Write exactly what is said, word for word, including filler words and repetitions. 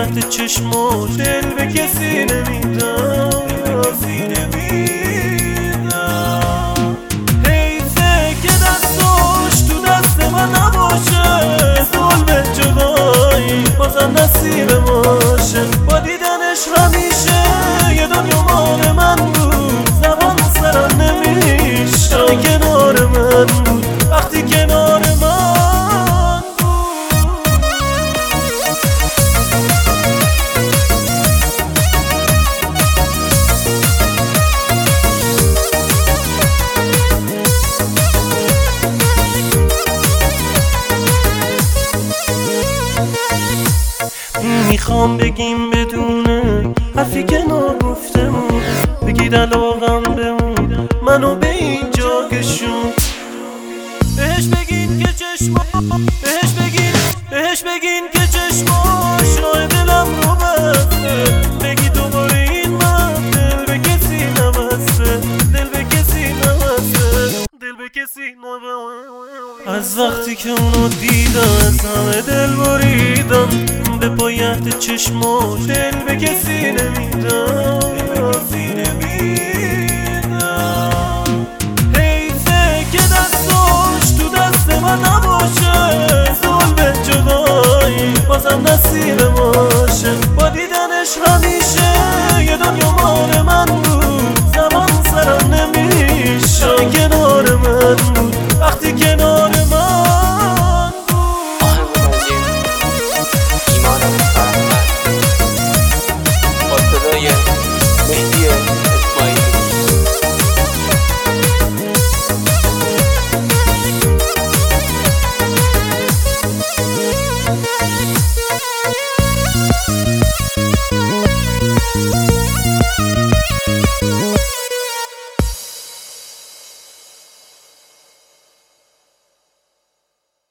باید چشماش دل به کسی نمیدم حیفه که دستاش تو دست من نباشه ظلم جدایی بازم نصیب باشه با دیدنش همیشه یه دنیا مال من بود زبان سرم نمیشه کنار من بود وقتی کنار من میخوام بگیم بدونه حرفی که نگفتمون بگید علاقم بمون منو به اینجا کشون بهش بگین که چشما بهش بگین بهش بگین که چشماش راه دلم رو بسته بگی دوباره این من دل به کسی نبسته دل به کسی نبسته دل به کسی نبسته از وقتی که اونو دیدم از همه دل بریدم به باید چشماش دل به کسی نمیدم حیفه که دستاش تو دست من نباشه ظلم جدایی بازم نصیب باشه